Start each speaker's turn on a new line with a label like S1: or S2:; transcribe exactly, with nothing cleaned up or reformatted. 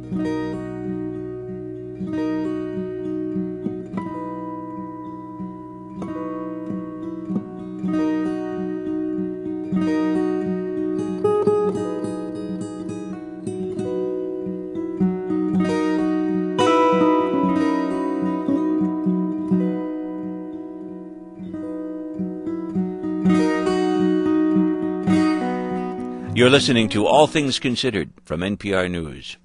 S1: You're listening to All Things Considered from N P R News.